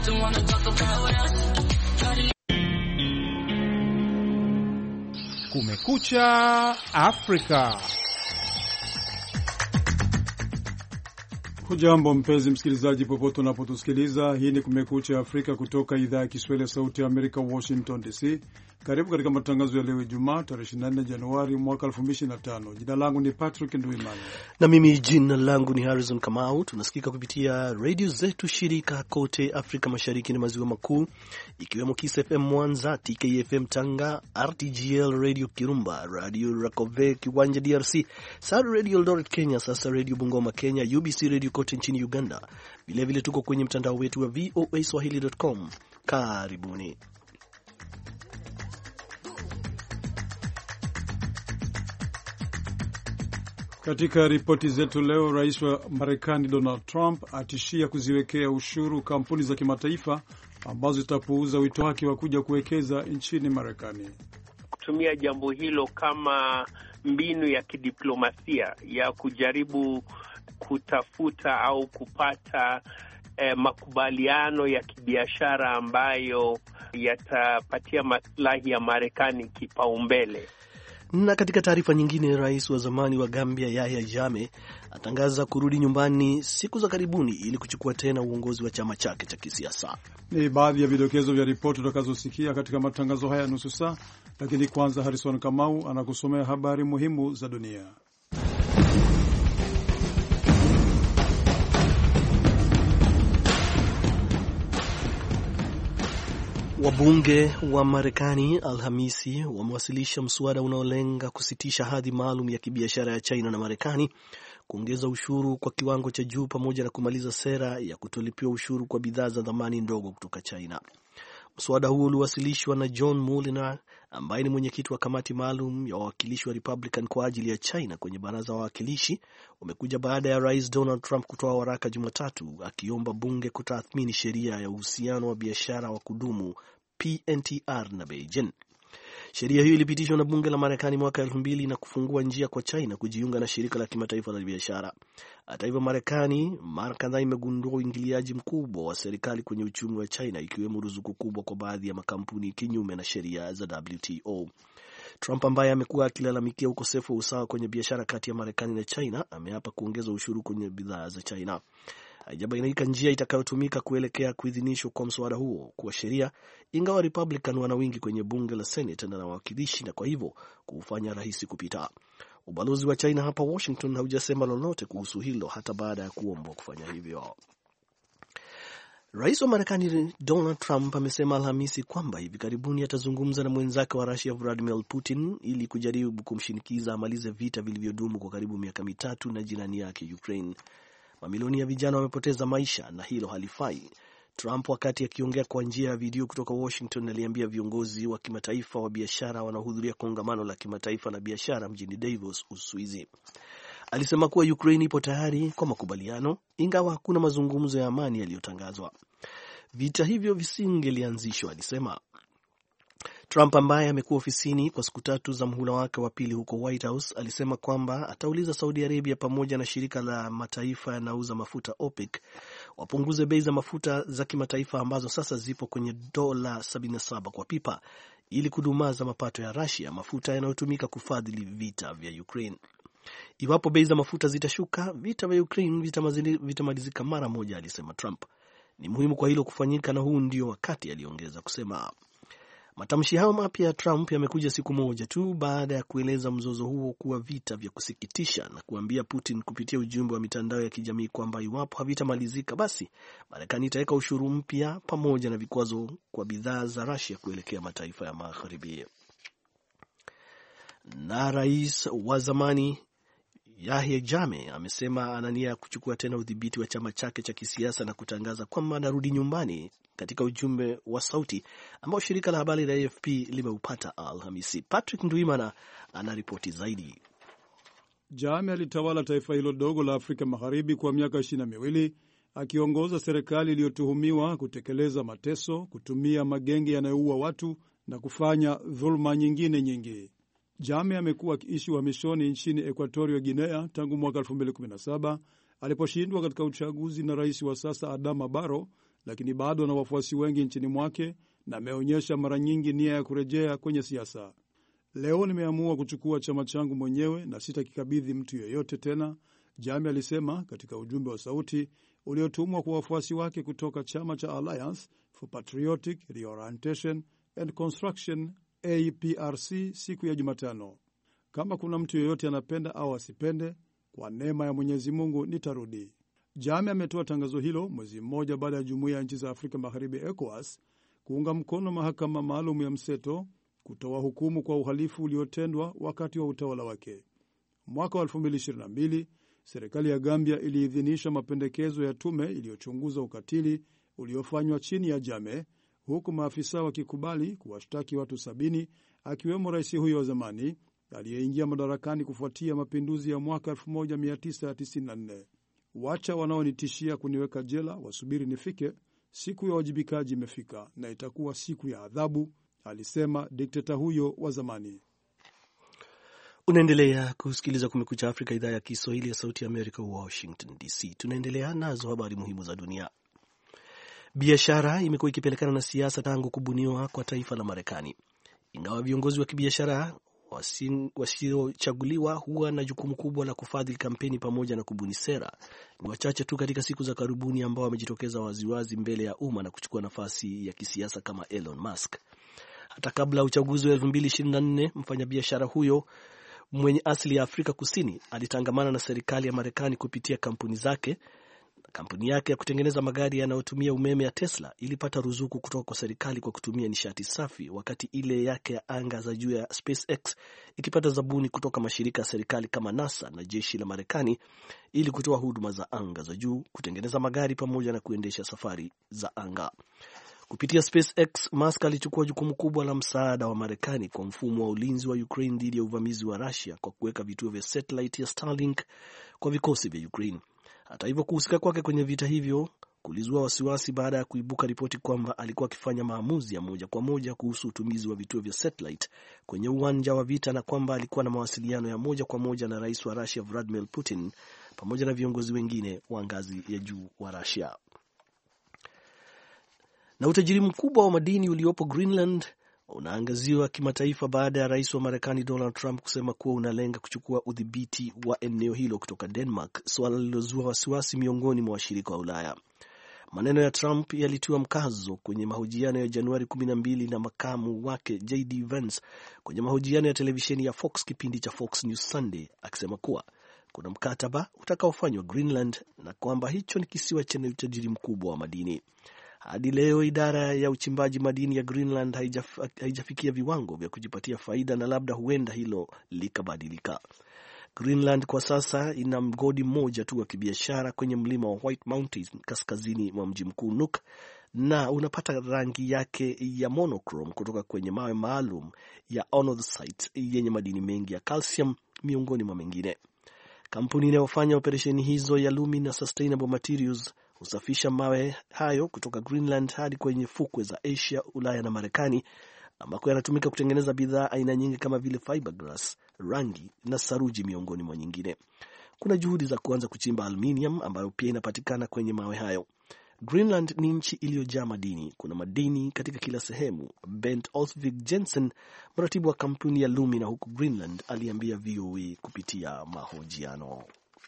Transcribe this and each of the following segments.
Kumekucha Afrika. Hujambo mpenzi msikilizaji, popote unapotusikiliza. Hii ni Kumekucha Afrika kutoka idhaa ya Kiswahili ya Sauti ya Amerika, Washington DC. Karibu katika matangazo ya leo Ijumaa tarehe 24 Januari mwaka 2025. Jina langu ni Patrick Ndwimana na mimi jina langu ni Harrison Kamau. Tunasikika kupitia radio zetu shirika kote Afrika Mashariki na Maziwa Makuu, ikiwemo Kiss FM Mwanza, TKFM Tanga, RTGL Radio Kirumba, Radio Rakove Kiwanja DRC, Sadu Radio Eldoret Kenya, Sasa Radio Bungoma Kenya, UBC Radio kote nchini Uganda. Vilevile tuko kwenye mtandao wetu wa voaswahili.com. Karibuni. Katika ripoti zetu leo, rais wa Marekani Donald Trump atishia kuziwekea ushuru kampuni za kimataifa ambazo zitapuuza wito wake wa kuja kuwekeza nchini Marekani. Kutumia jambo hilo kama mbinu ya kidiplomasia ya kujaribu kutafuta au kupata makubaliano ya kibiashara ambayo yatapatia maslahi ya Marekani kipaumbele. Na katika taarifa nyingine, rais wa zamani wa Gambia Yahya Jammeh atangaza kurudi nyumbani siku za karibuni ili kuchukua tena uongozi wa chama chake cha kisiasa. Ni baadhi ya vidokezo vya ripoti utakazosikia katika matangazo haya nusu saa, lakini kwanza Harrison Kamau anakusomea habari muhimu za dunia. Wabunge wa Marekani Alhamisi wamewasilisha mswada unaolenga kusitisha hadhi maalum ya kibiashara ya China na Marekani, kuongeza ushuru kwa kiwango cha juu, pamoja na kumaliza sera ya kutolipiwa ushuru kwa bidhaa za thamani ndogo kutoka China. Mswada huo uliwasilishwa na John Mulliner ambaye ni mwenyekiti wa kamati maalum ya wawakilishi wa Republican kwa ajili ya China kwenye baraza la wawakilishi. Umekuja baada ya Rais Donald Trump kutoa waraka Jumatatu akiomba bunge kutathmini sheria ya uhusiano wa biashara wa kudumu PNTR na Beijing. Sheria hiyo ilipitishwa na bunge la Marekani mwaka 2000 na kufungua njia kwa China kujiunga na shirika la kimataifa la biashara. Hata hivyo, Marekani mara kadhaa imegundua uingiliaji mkubwa wa serikali kwenye uchumi wa China, ikiwemo ruzuku kubwa kwa baadhi ya makampuni kinyume na sheria za WTO. Trump ambaye amekuwa akilalamikia ukosefu wa usawa kwenye biashara kati ya Marekani na China ameapa kuongeza ushuru kwenye bidhaa za China. Haijabainika njia itakayotumika kuelekea kuidhinishwa kwa mswada huo kuwa sheria, ingawa Republican wana wingi kwenye bunge la Senate na wawakilishi, na kwa hivyo kufanya rahisi kupita. Ubalozi wa China hapa Washington haujasema lolote kuhusu hilo hata baada ya kuombwa kufanya hivyo. Rais wa Marekani Donald Trump amesema Alhamisi kwamba hivi karibuni atazungumza na mwenzake wa Russia Vladimir Putin ili kujaribu kumshinikiza amalize vita vilivyodumu kwa karibu miaka mitatu na jirani yake Ukraine. Mamilioni ya vijana wamepoteza maisha na hilo halifai. Trump, wakati akiongea kwa njia ya video kutoka Washington, aliambia viongozi wa kimataifa wa biashara wanaohudhuria kongamano la kimataifa la biashara mjini Davos, Uswizi. Alisema kuwa Ukraine ipo tayari kwa makubaliano, ingawa hakuna mazungumzo ya amani yaliyotangazwa. Vita hivyo visingelianzishwa, alisema. Trump ambaye amekuwa ofisini kwa siku tatu za muhula wake wa pili huko White House alisema kwamba atauliza Saudi Arabia pamoja na shirika la mataifa yanauza mafuta OPEC wapunguze bei za mafuta za kimataifa ambazo sasa zipo kwenye $77 kwa pipa ili kudumaza mapato ya Russia, mafuta yanayotumika kufadhili vita vya Ukraine. Iwapo bei za mafuta zitashuka, vita vya Ukraine vitamalizika mara moja, alisema Trump. Ni muhimu kwa hilo kufanyika na huu ndio wakati, aliongeza kusema. Matamshi hayo mapya ya Trump yamekuja siku moja tu baada ya kueleza mzozo huo kuwa vita vya kusikitisha na kuambia Putin kupitia ujumbe wa mitandao ya kijamii kwamba iwapo havitamalizika, basi Marekani itaweka ushuru mpya pamoja na vikwazo kwa bidhaa za Russia kuelekea mataifa ya Magharibi. Na rais wa zamani Yahya Jammeh amesema ana nia ya kuchukua tena udhibiti wa chama chake cha kisiasa na kutangaza kwamba anarudi nyumbani, katika ujumbe wa sauti ambao shirika la habari la AFP limeupata Alhamisi. Patrick Ndwimana anaripoti zaidi. Jammeh alitawala taifa hilo dogo la Afrika Magharibi kwa miaka 22, akiongoza serikali iliyotuhumiwa kutekeleza mateso, kutumia magenge yanayoua watu na kufanya dhulma nyingine nyingi. Jammeh amekuwa akiishi uhamishoni nchini Equatorial Guinea tangu mwaka 2017 aliposhindwa katika uchaguzi na rais wa sasa Adama Barrow, lakini bado ana wafuasi wengi nchini mwake na ameonyesha mara nyingi nia ya kurejea kwenye siasa. Leo nimeamua kuchukua chama changu mwenyewe na sitakikabidhi mtu yeyote tena, Jammeh alisema katika ujumbe wa sauti uliotumwa kwa wafuasi wake kutoka chama cha Alliance for Patriotic Reorientation and Construction APRC siku ya Jumatano. Kama kuna mtu yeyote anapenda au asipende, kwa neema ya Mwenyezi Mungu nitarudi. Jammeh ametoa tangazo hilo mwezi mmoja baada ya Jumuiya ya Nchi za Afrika Magharibi ECOWAS kuunga mkono mahakama maalum ya mseto kutoa hukumu kwa uhalifu uliotendwa wakati wa utawala wake. Mwaka wa 2022, serikali ya Gambia iliidhinisha mapendekezo ya tume iliyochunguza ukatili uliofanywa chini ya Jammeh, huku maafisa wakikubali kuwashtaki watu 70 akiwemo rais huyo wa zamani aliyeingia madarakani kufuatia mapinduzi ya mwaka 1994. Wacha wanaonitishia kuniweka jela wasubiri nifike, siku ya wajibikaji imefika na itakuwa siku ya adhabu, alisema dikteta huyo wa zamani. Unaendelea kusikiliza Kumekucha Afrika, idhaa ya Kiswahili ya Sauti ya Amerika, Washington DC. Tunaendelea nazo habari muhimu za dunia. Biashara imekuwa ikipelekana na siasa tangu kubuniwa kwa taifa la Marekani. Ingawa viongozi wa kibiashara wasiochaguliwa huwa na jukumu kubwa la kufadhili kampeni pamoja na kubuni sera, ni wachache tu katika siku za karibuni ambao wamejitokeza waziwazi mbele ya umma na kuchukua nafasi ya kisiasa kama Elon Musk. Hata kabla ya uchaguzi wa 2024, mfanyabiashara huyo mwenye asili ya Afrika Kusini alitangamana na serikali ya Marekani kupitia kampuni zake. Kampuni yake ya kutengeneza magari yanayotumia umeme ya Tesla ilipata ruzuku kutoka kwa serikali kwa kutumia nishati safi, wakati ile yake ya anga za juu ya SpaceX ikipata zabuni kutoka mashirika ya serikali kama NASA na jeshi la Marekani ili kutoa huduma za anga za juu, kutengeneza magari pamoja na kuendesha safari za anga. Kupitia SpaceX, Musk alichukua jukumu kubwa la msaada wa Marekani kwa mfumo wa ulinzi wa Ukraine dhidi ya uvamizi wa Russia kwa kuweka vituo vya satellite ya Starlink kwa vikosi vya Ukraine. Hata hivyo, kuhusika kwake kwenye vita hivyo kulizua wasiwasi baada ya kuibuka ripoti kwamba alikuwa akifanya maamuzi ya moja kwa moja kuhusu utumizi wa vituo vya satellite kwenye uwanja wa vita na kwamba alikuwa na mawasiliano ya moja kwa moja na rais wa Russia Vladimir Putin pamoja na viongozi wengine wa ngazi ya juu wa Russia. Na utajiri mkubwa wa madini uliopo Greenland unaangaziwa kimataifa baada ya rais wa Marekani Donald Trump kusema kuwa unalenga kuchukua udhibiti wa eneo hilo kutoka Denmark, suala lililozua wasiwasi miongoni mwa washirika wa Ulaya. Maneno ya Trump yalitiwa mkazo kwenye mahojiano ya Januari 12 na makamu wake JD Vance kwenye mahojiano ya televisheni ya Fox, kipindi cha Fox News Sunday, akisema kuwa kuna mkataba utakaofanywa Greenland na kwamba hicho ni kisiwa chenye utajiri mkubwa wa madini. Hadi leo idara ya uchimbaji madini ya Greenland haijafikia viwango vya kujipatia faida na labda huenda hilo likabadilika. Greenland kwa sasa ina mgodi mmoja tu wa kibiashara kwenye mlima wa White Mountains kaskazini mwa mji mkuu Nuuk, na unapata rangi yake ya monochrome kutoka kwenye mawe maalum ya anorthosite yenye madini mengi ya calcium miongoni mwa mengine. Kampuni inayofanya operesheni hizo ya Lumina Sustainable Materials husafisha mawe hayo kutoka Greenland hadi kwenye fukwe za Asia, Ulaya na Marekani, ambako yanatumika kutengeneza bidhaa aina nyingi kama vile fiberglass, rangi na saruji miongoni mwa nyingine. Kuna juhudi za kuanza kuchimba aluminium ambayo pia inapatikana kwenye mawe hayo. Greenland ni nchi iliyojaa madini. Kuna madini katika kila sehemu. Bent Olsvik Jensen, mratibu wa kampuni ya Lumina huku Greenland, aliambia VOA kupitia mahojiano.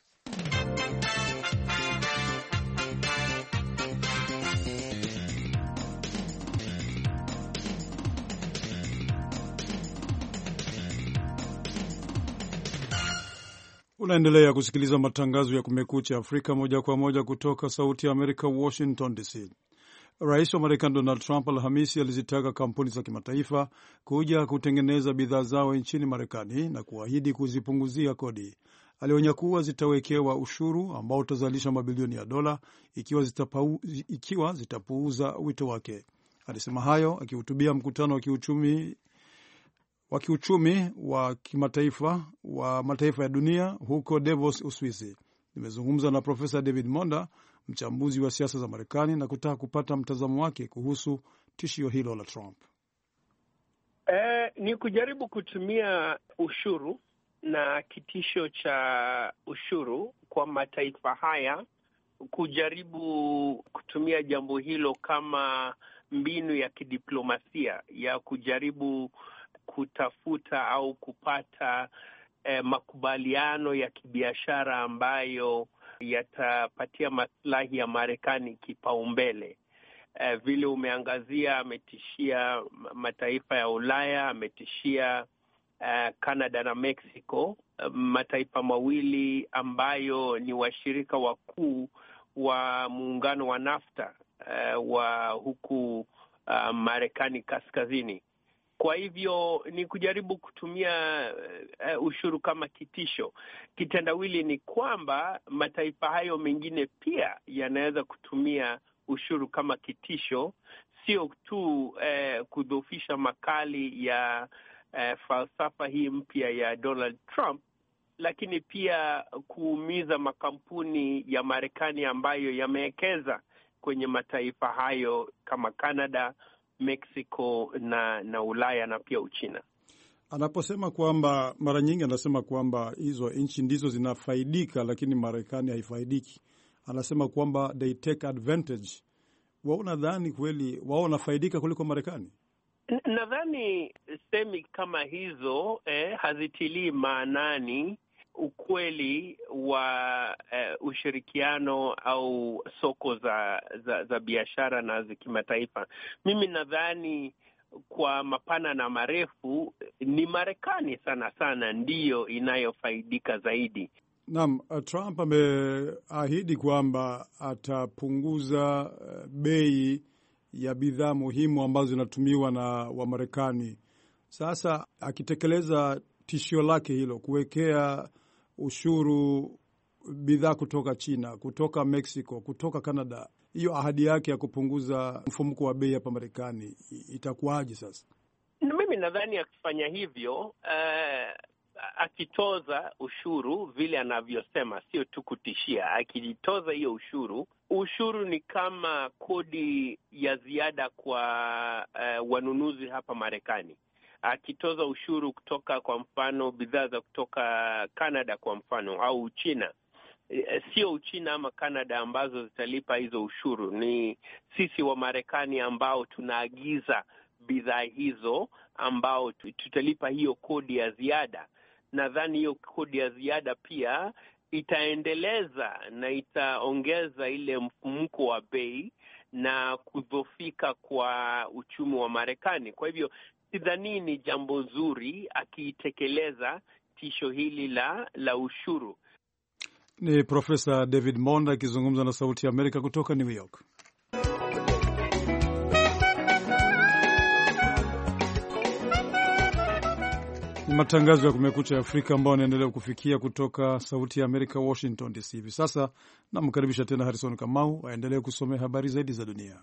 Unaendelea kusikiliza matangazo ya Kumekucha Afrika moja kwa moja kutoka Sauti ya Amerika, Washington DC. Rais wa Marekani Donald Trump Alhamisi alizitaka kampuni za kimataifa kuja kutengeneza bidhaa zao nchini Marekani na kuahidi kuzipunguzia kodi. Alionya kuwa zitawekewa ushuru ambao utazalisha mabilioni ya dola ikiwa zitapuuza wito wake. Alisema hayo akihutubia mkutano wa kiuchumi wa kimataifa wa mataifa ya dunia huko Davos, Uswisi. Nimezungumza na Profesa David Monda, mchambuzi wa siasa za Marekani, na kutaka kupata mtazamo wake kuhusu tishio hilo la Trump. Ni kujaribu kutumia ushuru na kitisho cha ushuru kwa mataifa haya kujaribu kutumia jambo hilo kama mbinu ya kidiplomasia ya kujaribu kutafuta au kupata makubaliano ya kibiashara ambayo yatapatia maslahi ya Marekani kipaumbele. Vile umeangazia, ametishia mataifa ya Ulaya, ametishia Canada na Mexico, mataifa mawili ambayo ni washirika wakuu wa muungano wa NAFTA wa huku Marekani kaskazini. Kwa hivyo ni kujaribu kutumia ushuru kama kitisho. Kitendawili ni kwamba mataifa hayo mengine pia yanaweza kutumia ushuru kama kitisho, sio tu kudhoofisha makali ya falsafa hii mpya ya Donald Trump, lakini pia kuumiza makampuni ya Marekani ambayo yamewekeza kwenye mataifa hayo kama Canada, Mexico na Ulaya na pia Uchina. Anaposema kwamba, mara nyingi anasema kwamba hizo nchi ndizo zinafaidika lakini Marekani haifaidiki. Anasema kwamba they take advantage. Wao unadhani kweli wao wanafaidika kuliko Marekani? Nadhani semi kama hizo hazitilii maanani ukweli wa ushirikiano au soko za biashara na za kimataifa. Mimi nadhani kwa mapana na marefu ni Marekani sana sana ndiyo inayofaidika zaidi. Naam, Trump ameahidi kwamba atapunguza bei ya bidhaa muhimu ambazo zinatumiwa na Wamarekani. Sasa akitekeleza tishio lake hilo, kuwekea ushuru bidhaa kutoka China, kutoka Mexico, kutoka Canada, hiyo ahadi yake ya kupunguza mfumuko wa bei hapa Marekani itakuwaje sasa? Mimi nadhani akifanya hivyo, akitoza ushuru vile anavyosema, sio tu kutishia, akitoza hiyo ushuru ni kama kodi ya ziada kwa wanunuzi hapa Marekani. Akitoza ushuru kutoka, kwa mfano, bidhaa za kutoka Canada kwa mfano au Uchina, sio Uchina ama Canada ambazo zitalipa hizo ushuru, ni sisi wa Marekani ambao tunaagiza bidhaa hizo ambao tutalipa hiyo kodi ya ziada. Nadhani hiyo kodi ya ziada pia itaendeleza na itaongeza ile mfumuko wa bei na kudhoofika kwa uchumi wa Marekani. Kwa hivyo sidhani ni jambo zuri akiitekeleza tisho hili la ushuru. Ni Profesa David Monda akizungumza na Sauti ya Amerika kutoka New York. Ni matangazo ya Kumekucha Afrika ambao anaendelea kufikia kutoka Sauti ya Amerika, Washington DC. Hivi sasa namkaribisha tena Harrison Kamau aendelee kusomea habari zaidi za dunia.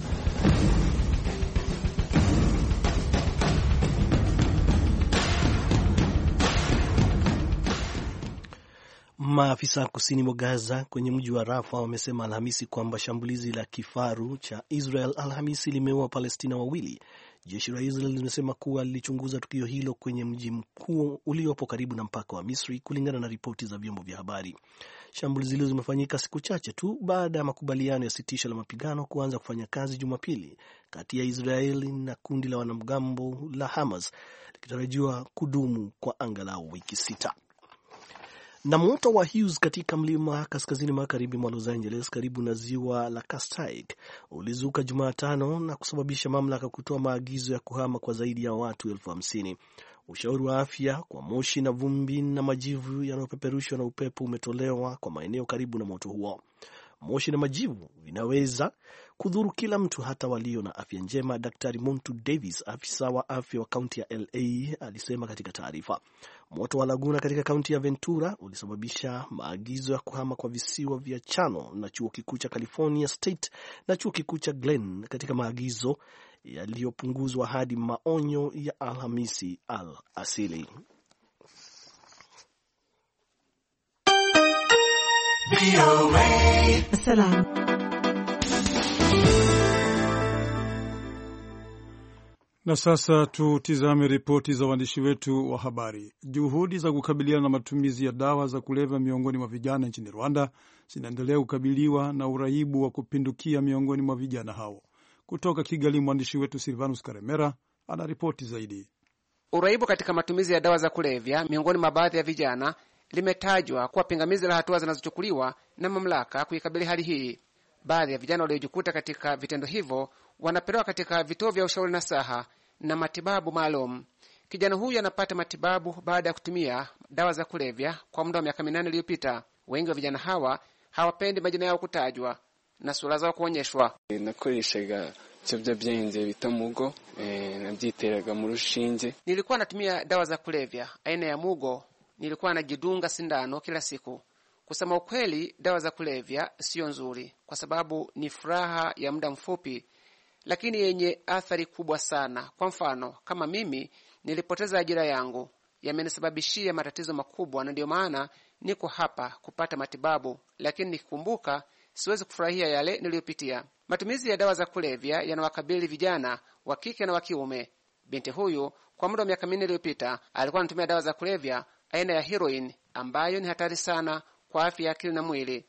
Maafisa kusini mwa Gaza kwenye mji wa Rafa wamesema Alhamisi kwamba shambulizi la kifaru cha Israel Alhamisi limeua Palestina wawili. Jeshi la Israel limesema kuwa lilichunguza tukio hilo kwenye mji mkuu uliopo karibu na mpaka wa Misri, kulingana na ripoti za vyombo vya habari. Shambulizi hilo zimefanyika siku chache tu baada ya makubaliano ya sitisho la mapigano kuanza kufanya kazi Jumapili kati ya Israeli na kundi la wanamgambo la Hamas, likitarajiwa kudumu kwa angalau wiki 6. Na moto wa Hughes katika mlima kaskazini magharibi mwa Los Angeles karibu na ziwa la Castaic ulizuka Jumatano na kusababisha mamlaka kutoa maagizo ya kuhama kwa zaidi ya watu 50,000. Ushauri wa afya kwa moshi na vumbi na majivu yanayopeperushwa na upepo umetolewa kwa maeneo karibu na moto huo. Moshi na majivu vinaweza kudhuru kila mtu, hata walio na afya njema, Daktari Montu Davis, afisa wa afya wa kaunti ya LA, alisema katika taarifa. Moto wa Laguna katika kaunti ya Ventura ulisababisha maagizo ya kuhama kwa visiwa vya Chano na chuo kikuu cha California State na chuo kikuu cha Glenn, katika maagizo yaliyopunguzwa hadi maonyo ya Alhamisi al-asili. Na sasa tutizame ripoti za waandishi wetu wa habari. Juhudi za kukabiliana na matumizi ya dawa za kulevya miongoni mwa vijana nchini Rwanda zinaendelea kukabiliwa na uraibu wa kupindukia miongoni mwa vijana hao. Kutoka Kigali, mwandishi wetu Silvanus Karemera ana ripoti zaidi. Uraibu katika matumizi ya dawa za kulevya miongoni mwa baadhi ya vijana limetajwa kuwa pingamizi la hatua zinazochukuliwa na mamlaka kuikabili hali hii. Baadhi ya vijana waliojikuta katika vitendo hivyo wanapelekwa katika vituo vya ushauri nasaha na matibabu maalum. Kijana huyu anapata matibabu baada ya kutumia dawa za kulevya kwa muda wa miaka 8 iliyopita. Wengi wa vijana hawa hawapendi majina yao kutajwa na sura zao kuonyeshwa. Nakoreshaga ibiyobyabwenge bita mugo, nabyiteraga mu rushinge. Nilikuwa natumia dawa za kulevya aina ya mugo. Nilikuwa najidunga sindano kila siku. Kusema ukweli, dawa za kulevya sio nzuri kwa sababu ni furaha ya muda mfupi, lakini yenye athari kubwa sana. Kwa mfano, kama mimi nilipoteza ajira yangu, yamenisababishia matatizo makubwa, na ndio maana niko hapa kupata matibabu, lakini nikikumbuka siwezi kufurahia yale niliyopitia. Matumizi ya dawa za kulevya yanawakabili vijana wa kike na wa kiume. Binti huyu kwa muda wa miaka 4 iliyopita alikuwa anatumia dawa za kulevya aina ya heroin ambayo ni hatari sana kwa afya ya akili na mwili.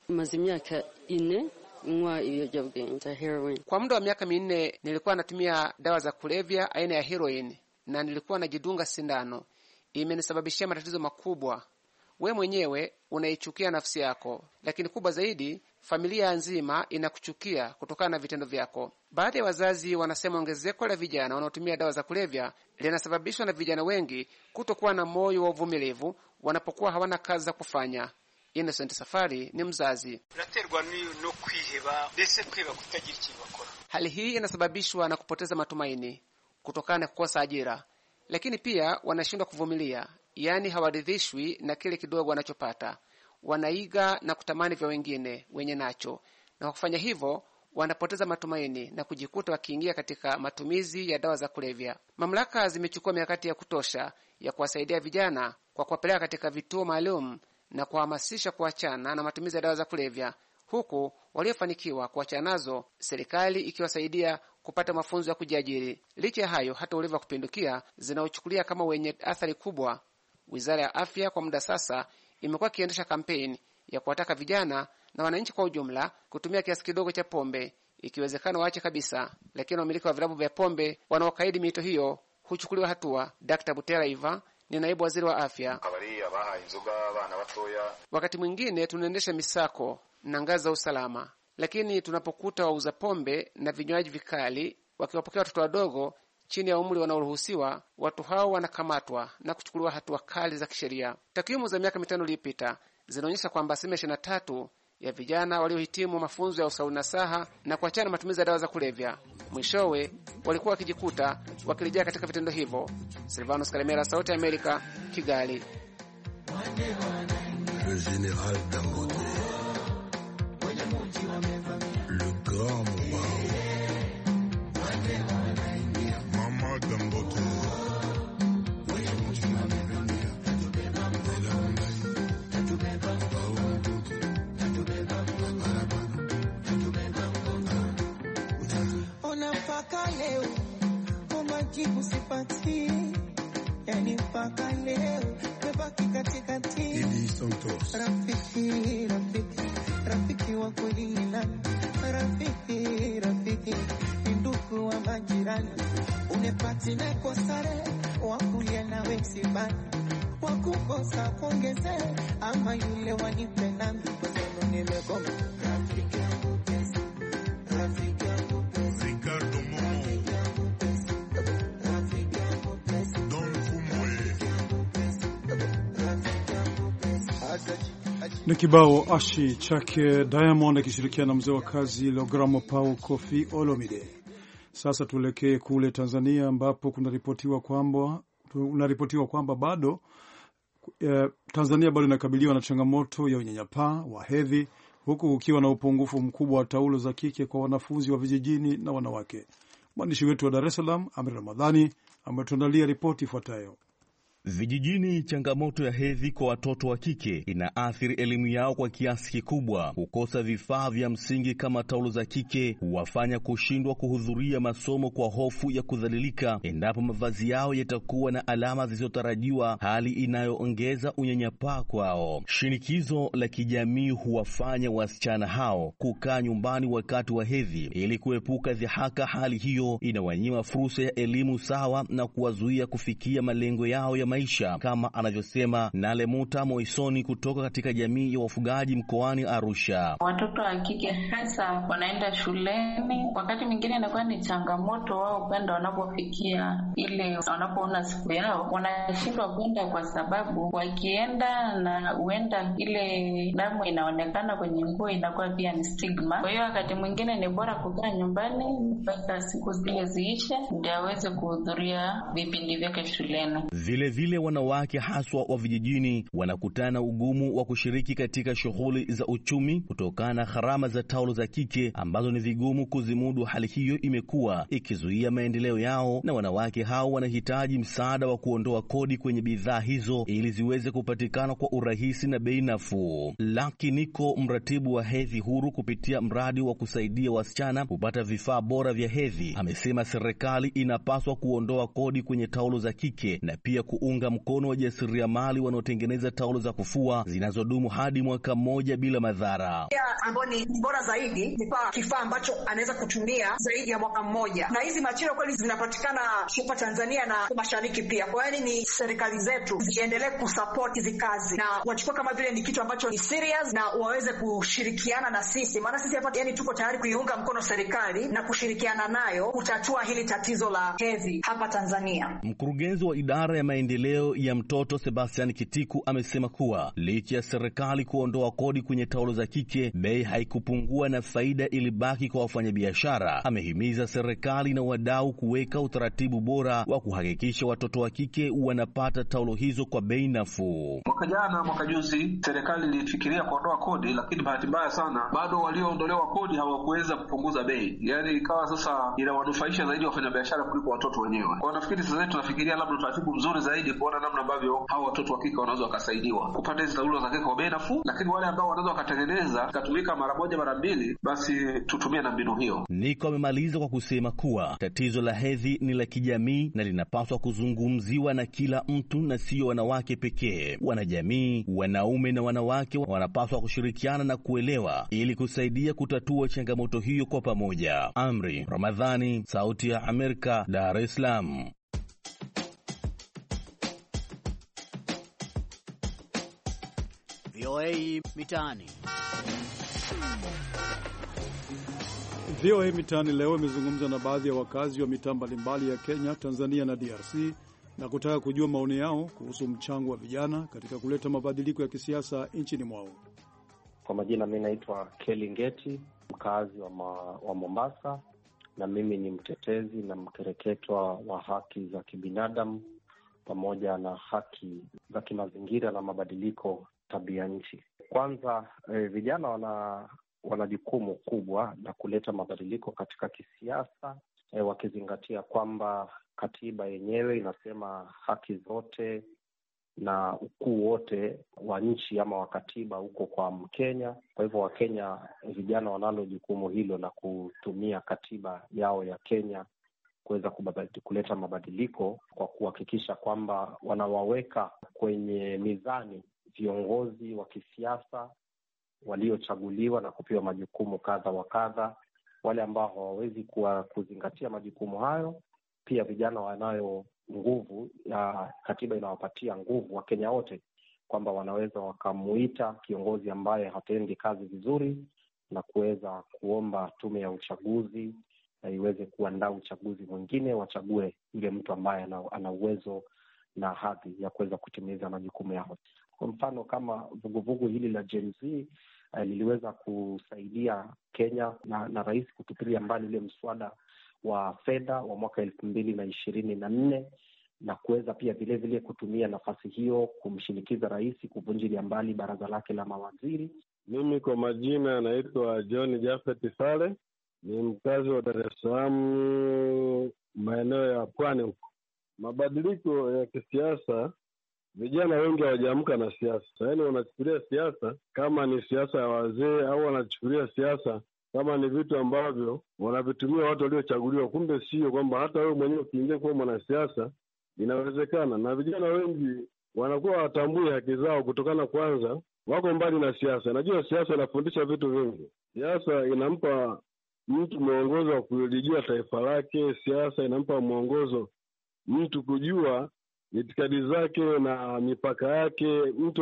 Kwa muda wa miaka 4 nilikuwa natumia dawa za kulevya aina ya heroin na nilikuwa najidunga sindano. Imenisababishia matatizo makubwa. We mwenyewe unaichukia nafsi yako, lakini kubwa zaidi, familia nzima inakuchukia kutokana na vitendo vyako. Baadhi ya wazazi wanasema ongezeko la vijana wanaotumia dawa za kulevya linasababishwa na vijana wengi kutokuwa na moyo wa uvumilivu wanapokuwa hawana kazi za kufanya. Innocent Safari ni mzazi. Hali hii inasababishwa na kupoteza matumaini kutokana na kukosa ajira, lakini pia wanashindwa kuvumilia, yaani hawaridhishwi na kile kidogo wanachopata. Wanaiga na kutamani vya wengine wenye nacho, na kwa kufanya hivyo wanapoteza matumaini na kujikuta wakiingia katika matumizi ya dawa za kulevya. Mamlaka zimechukua mikakati ya kutosha ya kuwasaidia vijana kwa kuwapeleka katika vituo maalum na kuhamasisha kuachana na matumizi ya dawa za kulevya, huku waliofanikiwa kuachana nazo serikali ikiwasaidia kupata mafunzo ya kujiajiri. Licha ya hayo, hata ulevi wa kupindukia zinaochukulia kama wenye athari kubwa. Wizara ya Afya kwa muda sasa imekuwa ikiendesha kampeni ya kuwataka vijana na wananchi kwa ujumla kutumia kiasi kidogo cha pombe, ikiwezekana waache kabisa, lakini wamiliki wa vilabu vya pombe wanaokaidi miito hiyo huchukuliwa hatua. Dr. Butera Iva ni naibu waziri wa afya. Wakati mwingine tunaendesha misako na ngazi za usalama, lakini tunapokuta wauza pombe na vinywaji vikali wakiwapokea watoto wadogo chini ya umri wanaoruhusiwa, watu hao wanakamatwa na kuchukuliwa hatua kali za kisheria. Takwimu za miaka 5 iliyopita zinaonyesha kwamba 23% ya vijana waliohitimu mafunzo ya ushauri nasaha na kuachana matumizi ya dawa za kulevya mwishowe walikuwa wakijikuta wakirejea katika vitendo hivyo. Silvanus Karemera, Sauti ya Amerika, Kigali. Le General Dangote, le Grand Mobao, Mama Dangote, Unapaka leo umajibu sipati, yani mpaka leo baki katikati. Ili Santos, rafiki wa kweli ni nani? Rafiki ni ndugu wa majirani. Unepati na kosare wakulia na wexibani, wakukosa kuongeze ama yule wanipe nami kwa sababu nimegoma. Rafiki yangu pesa, rafiki yangu pesa, Ricardo Momo, rafiki yangu pesa, Don Fumwe. Ni kibao Ashi chake Diamond akishirikiana na mzee wa kazi Logramo Pau Kofi Olomide. Sasa tuelekee kule Tanzania ambapo kunaripotiwa kwamba bado Tanzania bado inakabiliwa na changamoto ya unyanyapaa wa hedhi, huku kukiwa na upungufu mkubwa wa taulo za kike kwa wanafunzi wa vijijini na wanawake. Mwandishi wetu wa Dar es Salaam Amir Ramadhani ametuandalia ripoti ifuatayo. Vijijini, changamoto ya hedhi kwa watoto wa kike inaathiri elimu yao kwa kiasi kikubwa. Kukosa vifaa vya msingi kama taulo za kike huwafanya kushindwa kuhudhuria masomo kwa hofu ya kudhalilika endapo mavazi yao yatakuwa na alama zisizotarajiwa, hali inayoongeza unyanyapaa kwao. Shinikizo la kijamii huwafanya wasichana hao kukaa nyumbani wakati wa hedhi ili kuepuka dhihaka. Hali hiyo inawanyima fursa ya elimu sawa na kuwazuia kufikia malengo yao ya maisha, kama anavyosema Nalemuta Moisoni kutoka katika jamii ya wafugaji mkoani Arusha. Watoto wa kike hasa wanaenda shuleni, wakati mwingine inakuwa ni changamoto wao kwenda wanapofikia ile wanapoona siku yao, wanashindwa kwenda kwa sababu wakienda na huenda ile damu inaonekana kwenye nguo inakuwa pia ni stigma. Kwa hiyo wakati mwingine ni bora kukaa nyumbani mpaka siku zile ziishe ndio aweze kuhudhuria vipindi vyake shuleni. Vile wanawake haswa wa vijijini wanakutana ugumu wa kushiriki katika shughuli za uchumi kutokana na gharama za taulo za kike ambazo ni vigumu kuzimudu. Hali hiyo imekuwa ikizuia maendeleo yao, na wanawake hao wanahitaji msaada wa kuondoa kodi kwenye bidhaa hizo ili ziweze kupatikana kwa urahisi na bei nafuu. Lucky Niko, mratibu wa hedhi huru kupitia mradi wa kusaidia wasichana kupata vifaa bora vya hedhi, amesema serikali inapaswa kuondoa kodi kwenye taulo za kike na pia kuunga mkono wajasiriamali wanaotengeneza taulo za kufua zinazodumu hadi mwaka mmoja bila madhara. Ambao ni bora zaidi ni kifaa ambacho anaweza kutumia zaidi ya mwaka mmoja, na hizi material kweli zinapatikana hapa Tanzania na Mashariki pia. Kwa hiyo ni serikali zetu ziendelee kusupport hizi kazi na wachukue kama vile ni kitu ambacho ni serious na waweze kushirikiana na sisi, maana sisi hapa yani tuko tayari kuiunga mkono serikali na kushirikiana nayo kutatua hili tatizo la hedhi hapa Tanzania. Mkurugenzi wa idara ya maendeleo ya mtoto Sebastian Kitiku amesema kuwa licha ya serikali kuondoa kodi kwenye taulo za kike, bei haikupungua na faida ilibaki kwa wafanyabiashara. Amehimiza serikali na wadau kuweka utaratibu bora wa kuhakikisha watoto wa kike wanapata taulo hizo kwa bei nafuu. Mwaka jana, mwaka juzi, serikali ilifikiria kuondoa kodi, lakini bahati mbaya sana bado walioondolewa kodi hawakuweza kupunguza bei. Yaani ikawa sasa inawanufaisha zaidi wafanyabiashara kuliko watoto wenyewe. Kwa nafikiri sasa tunafikiria labda utaratibu mzuri zaidi kuona namna ambavyo hao watoto wa kike wanaweza wakasaidiwa kupata hizo taulo za kike kwa bei nafuu, lakini wale ambao wanaweza wakatengeneza katumika mara moja mara mbili, basi tutumie na mbinu hiyo. Niko amemaliza kwa kusema kuwa tatizo la hedhi ni la kijamii na linapaswa kuzungumziwa na kila mtu na sio wanawake pekee. Wanajamii, wanaume na wanawake wanapaswa kushirikiana na kuelewa ili kusaidia kutatua changamoto hiyo kwa pamoja. Amri Ramadhani, Sauti ya Amerika, Dar es Salaam. VOA Mitaani. VOA Mitaani leo imezungumza na baadhi ya wakazi wa mitaa mbalimbali ya Kenya, Tanzania na DRC na kutaka kujua maoni yao kuhusu mchango wa vijana katika kuleta mabadiliko ya kisiasa nchini mwao. Kwa majina, mimi naitwa Kelly Ngeti, mkazi wa Mombasa, na mimi ni mtetezi na mkereketwa wa haki za kibinadamu pamoja na haki za kimazingira na mabadiliko tabia nchi. Kwanza, vijana wana jukumu kubwa la kuleta mabadiliko katika kisiasa, wakizingatia kwamba katiba yenyewe inasema haki zote na ukuu wote wa nchi ama wa katiba uko kwa Mkenya. Kwa hivyo Wakenya vijana wanalo jukumu hilo la kutumia katiba yao ya Kenya kuweza kuleta mabadiliko kwa kuhakikisha kwamba wanawaweka kwenye mizani viongozi wa kisiasa waliochaguliwa na kupewa majukumu kadha wa kadha. Wale ambao hawawezi kuzingatia majukumu hayo, pia vijana wanayo nguvu ya katiba, inawapatia nguvu Wakenya wote kwamba wanaweza wakamuita kiongozi ambaye hatendi kazi vizuri na kuweza kuomba tume ya uchaguzi na iweze kuandaa uchaguzi mwingine, wachague yule mtu ambaye ana uwezo na hadhi ya kuweza kutimiza majukumu yao. Kwa mfano, kama vuguvugu hili la Gen Z liliweza kusaidia Kenya na rais kutupilia mbali ile mswada wa fedha wa mwaka 2024 na kuweza pia vile vile kutumia nafasi hiyo kumshinikiza rais kuvunjilia mbali baraza lake la mawaziri. Mimi kwa majina naitwa John Jafet Sale, ni mkazi wa Dar es Salaam, maeneo ya Pwani huko. Mabadiliko ya kisiasa vijana wengi hawajaamka na siasa. Yaani wanachukulia siasa kama ni siasa ya wazee, au wanachukulia siasa kama ni vitu ambavyo wanavitumia watu waliochaguliwa. Kumbe sio, kwamba hata wewe mwenyewe ukiingia kuwa mwanasiasa inawezekana. Na vijana wengi wanakuwa watambui haki zao kutokana, kwanza wako mbali na siasa. Najua siasa inafundisha vitu vingi. Siasa inampa mtu mwongozo wa kulijua taifa lake. Siasa inampa mwongozo mtu kujua itikadi zake na mipaka yake. Mtu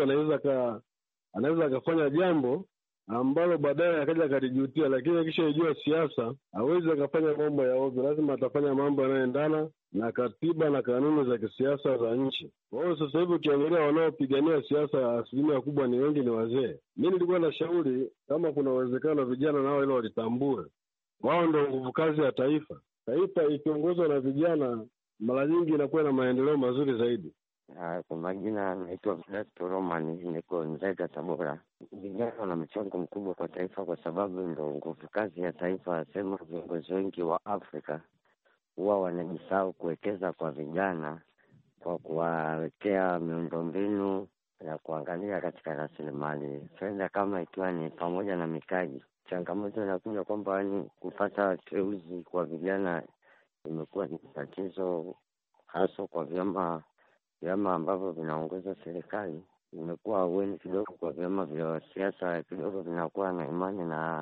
anaweza akafanya jambo ambalo baadaye akaja akalijutia, lakini akishaijua siasa hawezi akafanya mambo ya ovyo. Lazima atafanya mambo yanayoendana na katiba na kanuni za kisiasa za nchi. Kwa hiyo sasa hivi ukiangalia wanaopigania siasa, asilimia kubwa ni wengi ni wazee. Mimi nilikuwa na shauri kama kuna uwezekano vijana nao ile walitambue wao ndio nguvu kazi ya taifa. Taifa ikiongozwa na vijana mara nyingi inakuwa na maendeleo mazuri zaidi. Kwa majina naitwa Vidato Roman, niko Nzega, Tabora. Vijana wana mchango mkubwa kwa taifa kwa sababu ndio nguvu kazi ya taifa. Sema viongozi wengi wa Afrika huwa wanajisahau kuwekeza kwa vijana kwa kuwawekea miundombinu ya kuangalia katika rasilimali fedha, kama ikiwa ni pamoja na mitaji. Changamoto inakuja kwamba kupata teuzi kwa vijana imekuwa ni tatizo, hasa kwa vyama ambavyo vinaongoza serikali. Imekuwa wengi kidogo kwa vyama vya siasa, kidogo vinakuwa na imani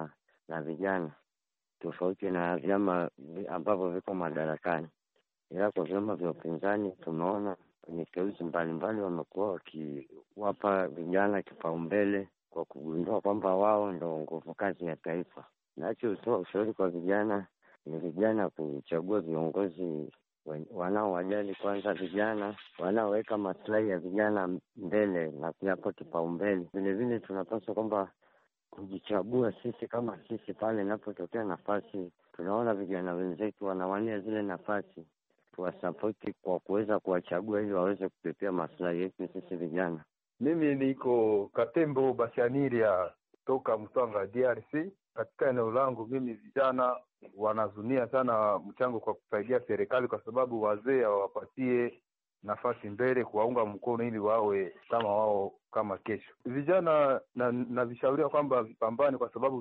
na vijana, tofauti na vyama ambavyo viko madarakani. Ila kwa vyama vya upinzani tumeona kwenye teuzi mbalimbali wamekuwa wakiwapa vijana kipaumbele kwa kugundua kwamba wao ndio nguvu kazi ya taifa. Nachotoa ushauri kwa vijana ni vijana kuchagua viongozi wanaowajali kwanza vijana, wanaoweka maslahi ya vijana mbele na kuyapa kipaumbele. Vilevile tunapaswa kwamba kujichagua sisi kama sisi, pale inapotokea nafasi tunaona vijana wenzetu wanawania zile nafasi, tuwasapoti kwa kuweza kuwachagua ili waweze kupepea maslahi yetu sisi vijana. Mimi niko Katembo Bashaniria toka Mtwanga, DRC. Katika eneo langu mimi vijana wanazunia sana mchango kwa kusaidia serikali, kwa sababu wazee hawapatie nafasi mbele kuwaunga mkono ili wawe kama wao kama kesho. Vijana na vishauria kwamba vipambane, kwa sababu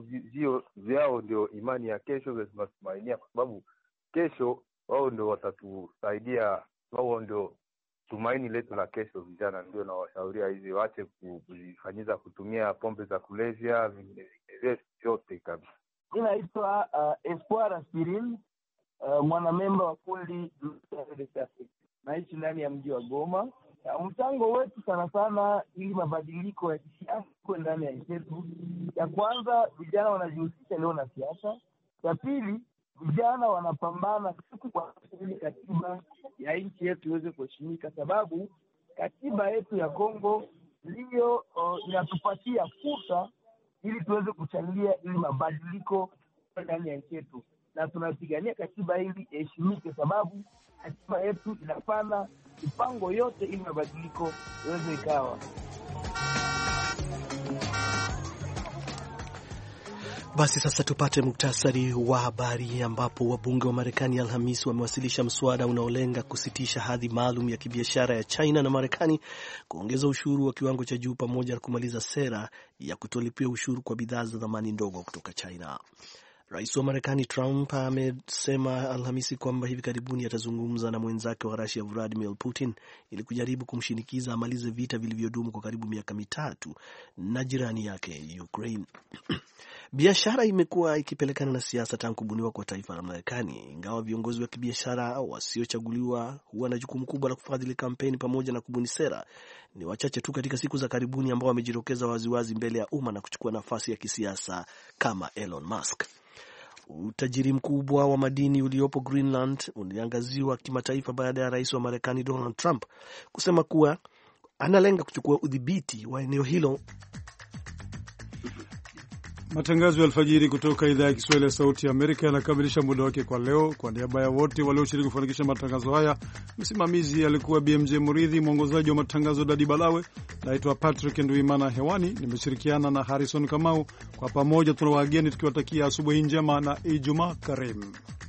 vyao ndio imani ya kesho, tunatumainia, kwa sababu kesho wao ndio watatusaidia, wao ndio tumaini letu la kesho. Vijana ndio na washauria hizi, waache kujifanyiza kutumia pombe za kulevya, vingine vyote kabisa. Inaitwa Espoir Aspirin, mwanamemba wa kundi naishi ndani ya mji wa Goma. Mchango wetu sana sana ili mabadiliko ya kisiasa kwa ndani ya nchi yetu. Ya kwanza, vijana wanajihusisha leo na siasa. Ya pili, vijana wanapambana siku kwa ili katiba ya nchi yetu iweze kuheshimika, sababu katiba yetu ya Kongo ndiyo inatupatia fursa ili tuweze kuchangia ili mabadiliko ndani ya nchi yetu, na tunapigania katiba ili iheshimike, sababu katiba yetu inafanya mipango yote ili mabadiliko iweze ikawa. Basi sasa tupate muktasari wa habari, ambapo wabunge wa Marekani Alhamisi wamewasilisha mswada unaolenga kusitisha hadhi maalum ya kibiashara ya China na Marekani, kuongeza ushuru wa kiwango cha juu, pamoja na kumaliza sera ya kutolipia ushuru kwa bidhaa za thamani ndogo kutoka China. Rais wa Marekani Trump amesema Alhamisi kwamba hivi karibuni atazungumza na mwenzake wa Russia Vladimir Putin ili kujaribu kumshinikiza amalize vita vilivyodumu kwa karibu miaka mitatu na jirani yake Ukraine. Biashara imekuwa ikipelekana na siasa tangu kubuniwa kwa taifa la Marekani, ingawa viongozi wa kibiashara wasiochaguliwa huwa na jukumu kubwa la kufadhili kampeni pamoja na kubuni sera. Ni wachache tu katika siku za karibuni ambao wamejitokeza waziwazi mbele ya umma na kuchukua nafasi ya kisiasa kama Elon Musk. Utajiri mkubwa wa madini uliopo Greenland uliangaziwa kimataifa baada ya rais wa Marekani Donald Trump kusema kuwa analenga kuchukua udhibiti wa eneo hilo. Matangazo ya alfajiri kutoka idhaa ya Kiswahili ya Sauti ya Amerika yanakamilisha muda wake kwa leo. Kwa niaba ya wote walioshiriki kufanikisha matangazo haya, msimamizi alikuwa BMJ Muridhi, mwongozaji wa matangazo Dadi Balawe. Naitwa Patrick Nduimana, hewani nimeshirikiana na Harrison Kamau. Kwa pamoja tuna wageni tukiwatakia asubuhi njema na Ijumaa karimu.